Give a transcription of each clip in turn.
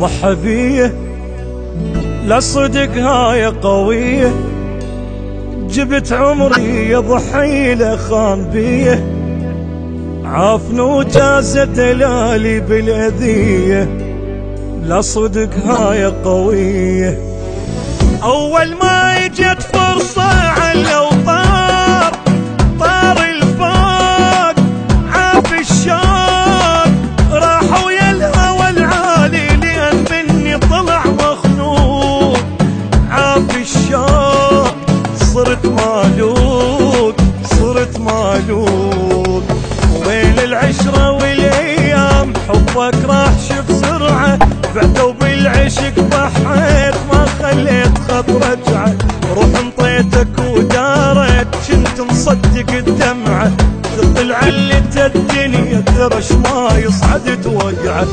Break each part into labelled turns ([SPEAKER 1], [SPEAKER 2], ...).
[SPEAKER 1] ضحى بيه، لا صدق هاي قوية، جبت عمري يا ضحيله خان بيه، عافن وجاز دلالي بالاذية، لا صدق هاي قوية. اول ما اجت فرصة على وطار، طار الفوق عاف الشوق، راح ويا الهوى العالي لان مني طلع مخنوق، عاف الشوق صرت مالوك، صرت مالوك، وين العشرة والايام حبك راح شف سرعة، بعدو بالعشق بحيت ما خليت خط رجعة، روح انطيتك ودارت كنت مصدق الدمعة، تطلع علت الدنيا ترش ما يصعد توقعه.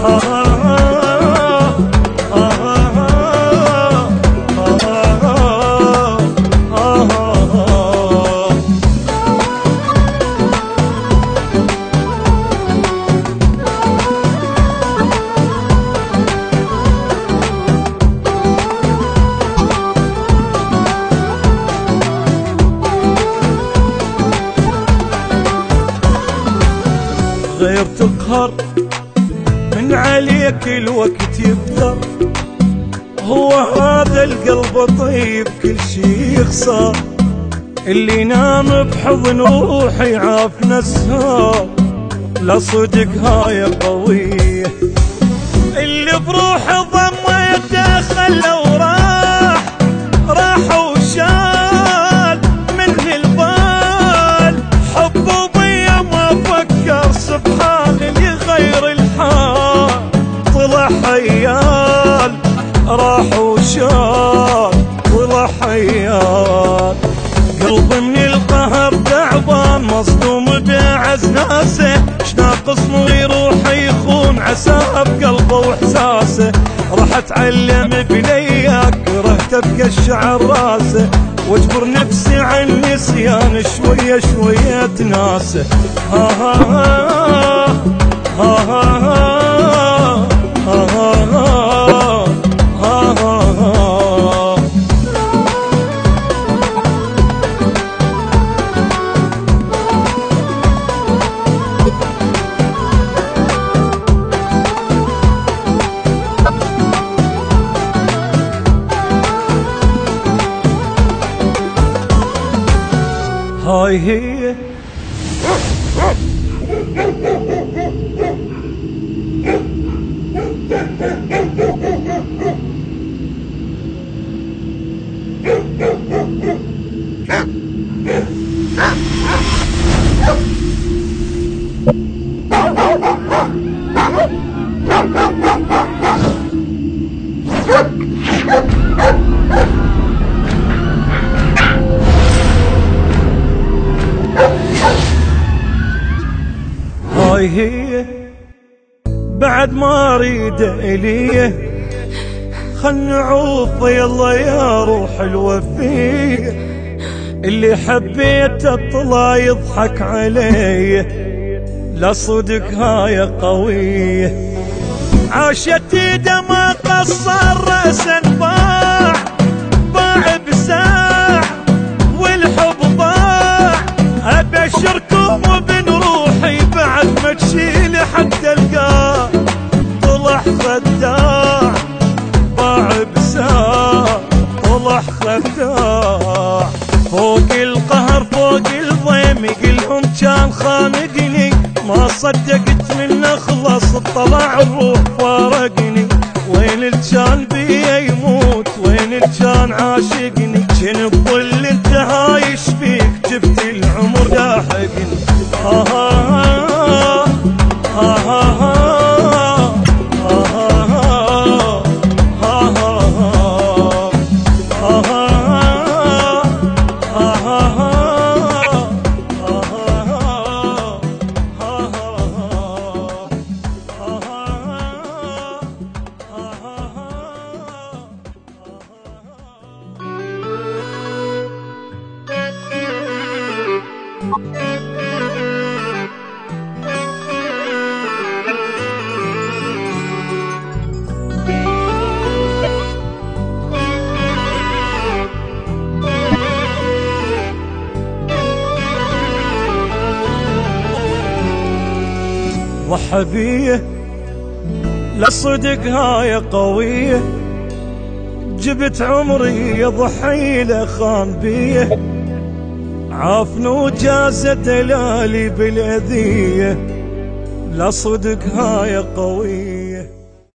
[SPEAKER 1] غير تقهر من عليك الوقت يبدر، هو هذا القلب طيب كل شي يخسر، اللي نام بحضن روحي عافنا السهر، لا صدق هاي قوية، اللي بروحي ضميته خلى وراح، راح وشال من البال، حبه بيا ما فكر سبحان اللي يغير الحال، طلع حيال راح وشال، طلع حيال، قلب من القهر تعبان مصدوم بعز ناسه، شناقص مو يروح يخون عساه بقلبه واحساسه، راح اتعلم بلياك كرهت ابقى الشعر راسه، واجبر نفسي عن نسيان شوية شوية تناسه. ها ها ها ها ها ها ها ها ها. هاي هي هاي هي بعد ما اريد اليه، خل نعوف يلا يا روح الوفيه، اللي حبيته طلع يضحك علي، لا صدق هاي قويه، عاشت ايده ما قصر راسا باع، باع بساع والحب ضاع، ابشركم وبن روحي بعد ما تشيل حتى القاع، طلع خداع باع بساع، طلع خداع، فوق القهر فوق الضيم يقلهم كان خانقني، ما صدقت منه خلص طلع الروح فارقني، وين الجان بيا يموت وين الجان عاشقني، جن الظل انت هايش فيك جبت العمر لاحقني. ها ها ها ها ها ضحى بيه، لا صدق هاي قوية، جبت عمري يضحي له خان بيه، عافن وجاز دلالي بالأذية، لا صدق هاي قوية.